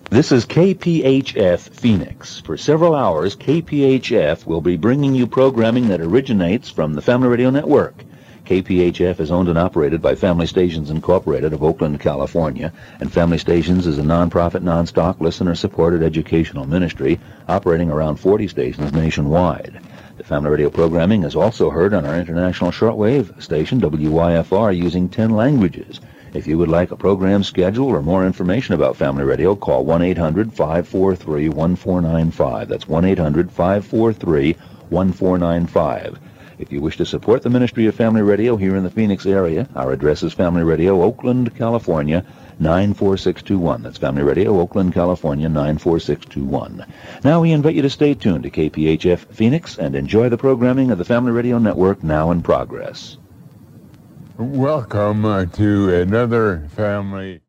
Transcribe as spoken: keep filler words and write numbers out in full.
This is K P H F Phoenix. For several hours, K P H F will be bringing you programming that originates from the Family Radio Network. K P H F is owned and operated by Family Stations Incorporated of Oakland, California, and Family Stations is a non-profit, non-stock, listener-supported educational ministry operating around forty stations nationwide. The Family Radio programming is also heard on our international shortwave station, W Y F R, using ten languages. If you would like a program schedule or more information about Family Radio, call one eight hundred, five four three, one four nine five. That's one eight hundred, five four three, one four nine five. If you wish to support the Ministry of Family Radio here in the Phoenix area, our address is Family Radio, Oakland, California, nine four six two one. That's Family Radio, Oakland, California, nine four six two one. Now we invite you to stay tuned to K P H F Phoenix and enjoy the programming of the Family Radio Network now in progress. Welcome uh, to another Family